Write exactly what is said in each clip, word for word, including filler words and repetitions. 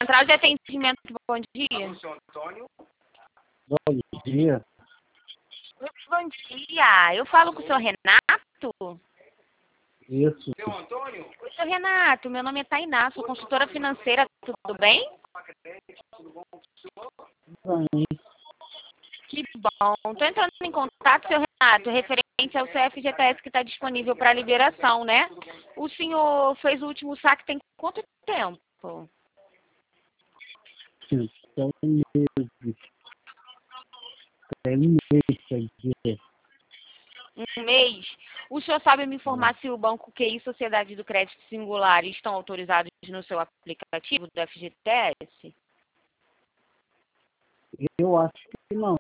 Central de atendimento, bom dia. Bom dia. Bom dia, eu falo com o senhor Renato? Isso. Oi, senhor Renato, meu nome é Tainá, sou consultora financeira, tudo bem? Bem, Que bom. Estou entrando em contato, senhor Renato, referente ao C F G T S que está disponível para liberação, né? O senhor fez o último saque tem quanto tempo? são meses. Tem mês, quer dizer. Um mês. O senhor sabe me informar se o Banco Q I Sociedade do Crédito Singular estão autorizados no seu aplicativo do F G T S? Eu acho que não.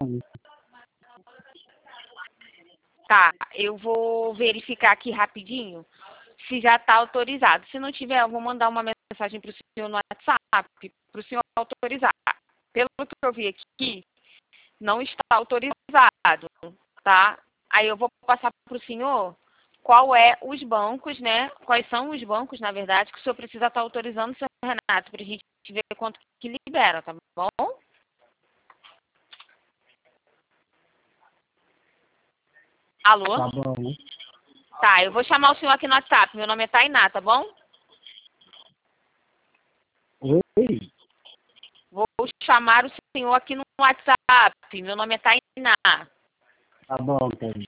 Tá, eu vou verificar aqui rapidinho se já está autorizado. Se não tiver, eu vou mandar uma mensagem para o senhor no WhatsApp, para o senhor autorizar. Pelo que eu vi aqui, não está autorizado, tá? Aí eu vou passar para o senhor qual é os bancos, né? Quais são os bancos, na verdade, que o senhor precisa estar autorizando, senhor Renato, para a gente ver quanto que libera, tá bom? Alô? Tá bom. Tá, eu vou chamar o senhor aqui no WhatsApp. Meu nome é Tainá, tá bom? Oi? Vou chamar o senhor aqui no WhatsApp. Meu nome é Tainá. Tá bom, Tainá.